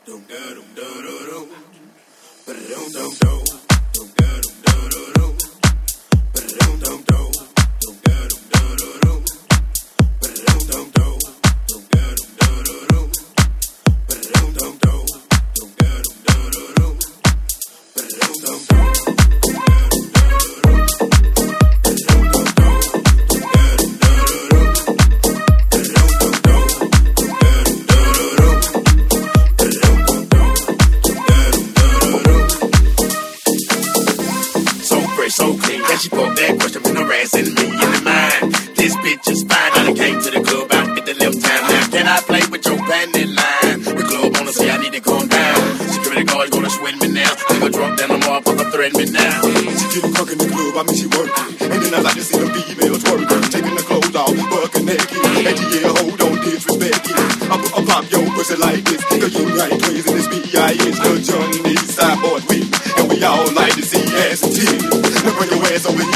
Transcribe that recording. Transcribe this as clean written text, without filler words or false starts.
So clean, and she put that question in her ass and me in the mind. This bitch is fine, I done came to the club out at the left time. Now can I play with your bandit line? The club wanna say I need to calm down. Security guard's gonna swing me now. Nigga drunk, then I'm motherfucker threaten me now. She getting crunk in the club, I mean she working. And then I like to see them females twerking, taking the clothes off, bucking naked. And yeah, hold on, disrespect it. I pop your pussy like this. Girl, you right ways in this B.I.H. Lil' Jon and these side boys with me. And we all like to see ass and titties. Now bring your ass over here.